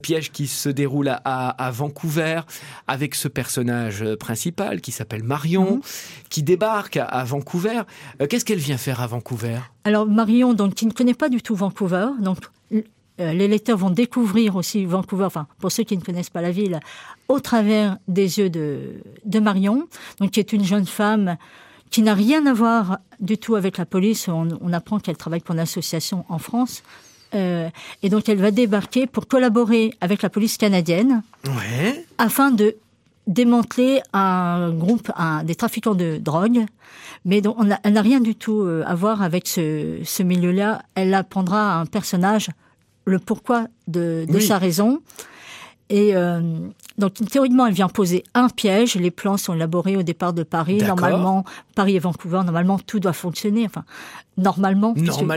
Piège qui se déroule à Vancouver, avec ce personnage principal qui s'appelle Marion, qui débarque à Vancouver. Qu'est-ce qu'elle vient faire à Vancouver ? Alors Marion, donc, qui ne connaît pas du tout Vancouver, donc les lecteurs vont découvrir aussi Vancouver, enfin pour ceux qui ne connaissent pas la ville, au travers des yeux de Marion, donc qui est une jeune femme qui n'a rien à voir du tout avec la police. On apprend qu'elle travaille pour une association en France. Et donc elle va débarquer pour collaborer avec la police canadienne afin de démanteler un groupe des trafiquants de drogue. Mais donc elle n'a rien du tout à voir avec ce milieu-là. Elle apprendra à un personnage le pourquoi de sa raison. Et donc théoriquement, elle vient poser un piège. Les plans sont élaborés au départ de Paris. D'accord. Normalement, Paris et Vancouver, normalement, tout doit fonctionner. Enfin, normalement.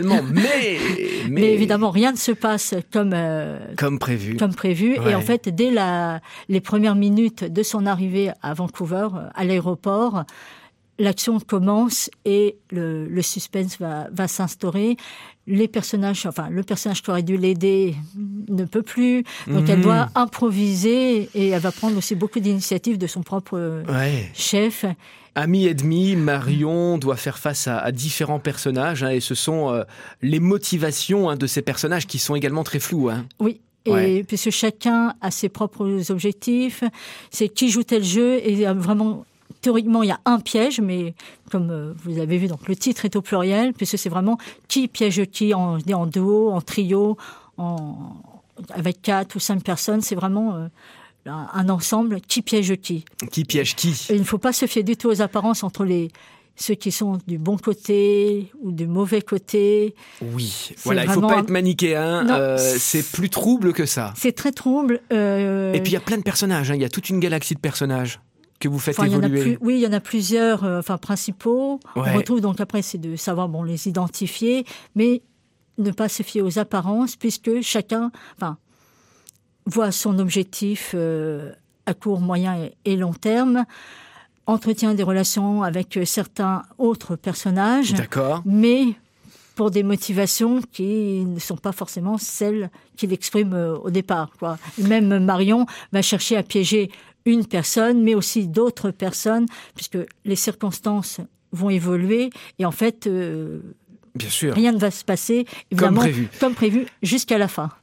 Mais évidemment, rien ne se passe comme prévu. Ouais. Et en fait, dès les premières minutes de son arrivée à Vancouver, à l'aéroport, l'action commence et le suspense va s'instaurer. Le personnage qui aurait dû l'aider ne peut plus. Donc elle doit improviser et elle va prendre aussi beaucoup d'initiatives de son propre chef. Ami et demi, Marion doit faire face à différents personnages, et ce sont les motivations de ces personnages qui sont également très floues. Oui. Et puisque chacun a ses propres objectifs, c'est qui joue tel jeu et vraiment. Théoriquement, il y a un piège, mais comme vous avez vu, donc le titre est au pluriel, puisque c'est vraiment qui piège qui, en duo, en trio, avec 4 ou 5 personnes. C'est vraiment un ensemble qui piège qui. Qui piège qui ? Et il ne faut pas se fier du tout aux apparences entre ceux qui sont du bon côté ou du mauvais côté. Oui, voilà, il ne faut pas être manichéen, c'est plus trouble que ça. C'est très trouble. Et puis il y a plein de personnages, il y a toute une galaxie de personnages que vous faites évoluer. Il y en a plusieurs principaux. Ouais. On retrouve donc après, c'est de savoir les identifier, mais ne pas se fier aux apparences, puisque chacun voit son objectif à court, moyen et long terme, entretient des relations avec certains autres personnages, mais pour des motivations qui ne sont pas forcément celles qu'il exprime au départ, quoi. Même Marion va chercher à piéger une personne, mais aussi d'autres personnes, puisque les circonstances vont évoluer, et en fait, bien sûr, rien ne va se passer, évidemment, comme prévu jusqu'à la fin.